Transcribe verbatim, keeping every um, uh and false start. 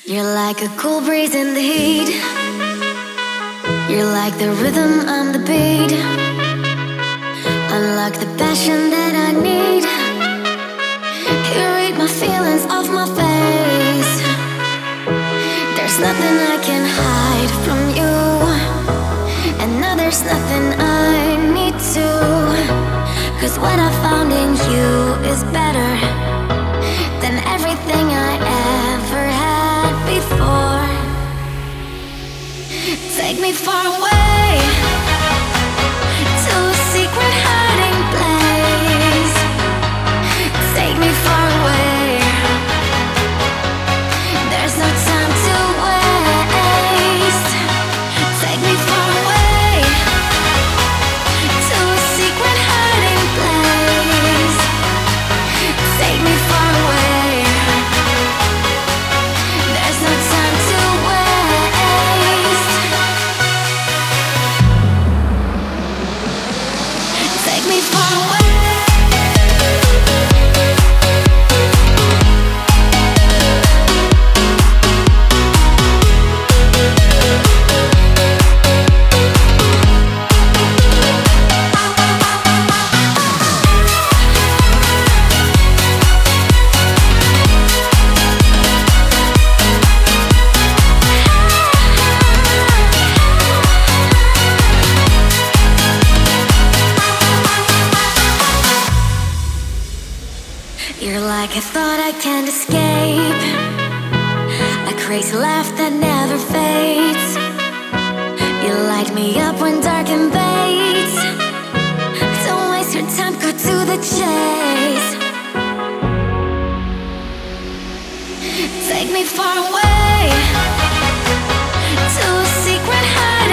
You're like a cool breeze in the heat. You're like the rhythm, I'm the beat. Unlock the passion that I need. You read my feelings off my face. There's nothing I can hide from you, and now there's nothing I need to. Cause what I found in you is better than everything I ever had before. Take me far away to a secret hiding place. Take me far away. There's no time to waste. Take me far away to a secret hiding place. Take me far away. There's no time to waste. Take me far away. You're like a thought I can't escape, a crazy laugh that never fades. You light me up when dark invades. Don't waste your time, go to the chase. Take me far away to a secret hiding